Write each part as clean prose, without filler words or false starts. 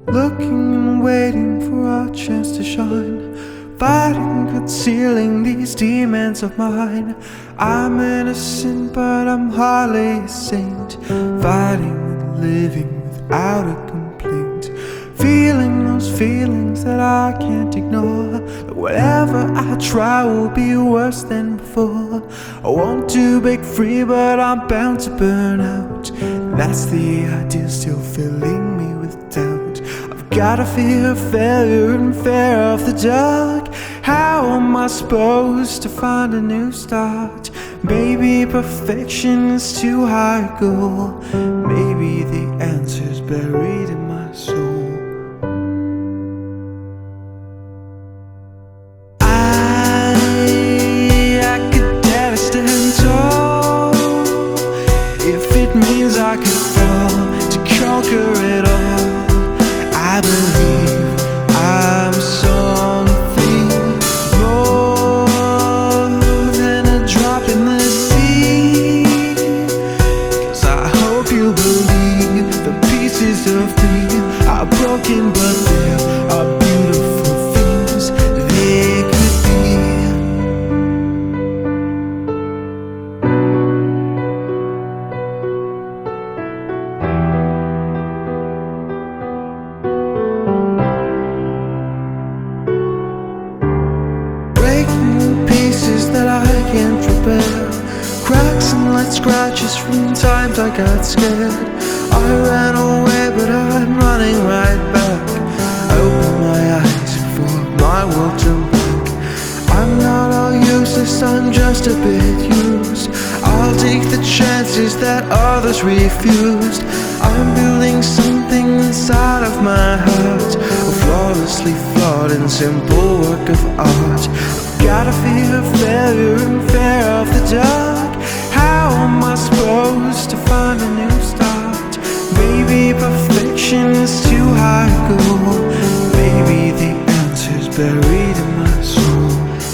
looking and waiting for our chance to shine, fighting, concealing these demons of mine. I'm innocent, but I'm hardly a saint, fighting with living without a complaint, feeling those feelings that I can't ignore. But whatever I try will be worse than before. I want to break free, but I'm bound to burn out. That's the idea still filling me with doubt. I've got a fear of failure and fear of the dark. How am I supposed to find a new start? Maybe perfection is too high a goal. Maybe the answer's buried in my soul. I could dare to stand tall if it means I could fall to conquer it all. I believe I'm something more than a drop in the sea. 'Cause I hope you believe the pieces of me are broken, but there are beautiful things they could be. Breaking pieces that I can't repair, cracks and light scratches from times I got scared. I ran away, but I'm running right back. I open my eyes for my world to blank. I'm not all useless, I'm just a bit used. I'll take the chances that others refused. I'm building something inside of my heart, a flawlessly flawed and simple work of art. I've got a fear of failure and fear of the dark. How am I supposed to find a new start? Maybe perfection is too high a goal. Maybe the answer's buried in my soul.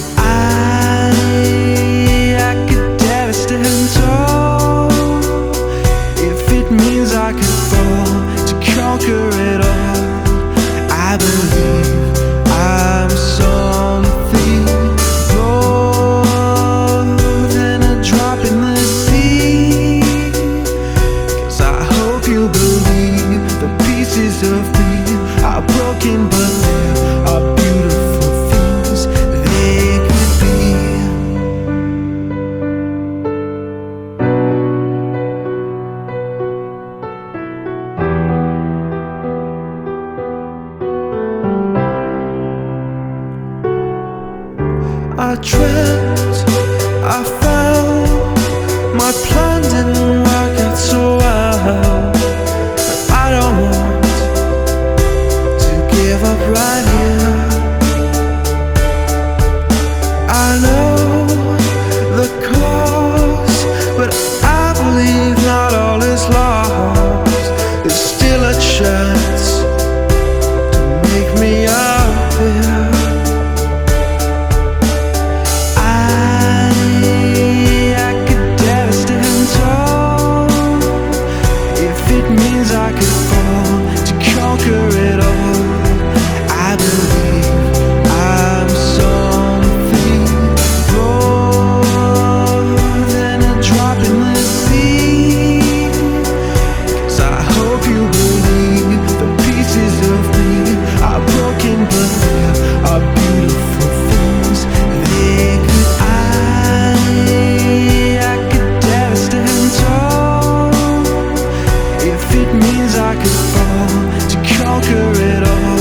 I could dare to stand tall if it means I could fall to conquer it all. I believe I'm something more than a drop in the sea. 'Cause I hope you believe the pieces of me are broken, but there are beautiful things they could be. I dreamt, I fell, my plan didn't work out so well. But I don't want to give up right here. I know the cause, but I believe not all is lost. There's still a chance to make me appear. I could fall to conquer it all. I believe I'm something more than a drop in the sea. 'Cause I hope you believe the pieces of me are broken, but there are beautiful things they could. I could dare to stand tall if it means I could fall to conquer it all.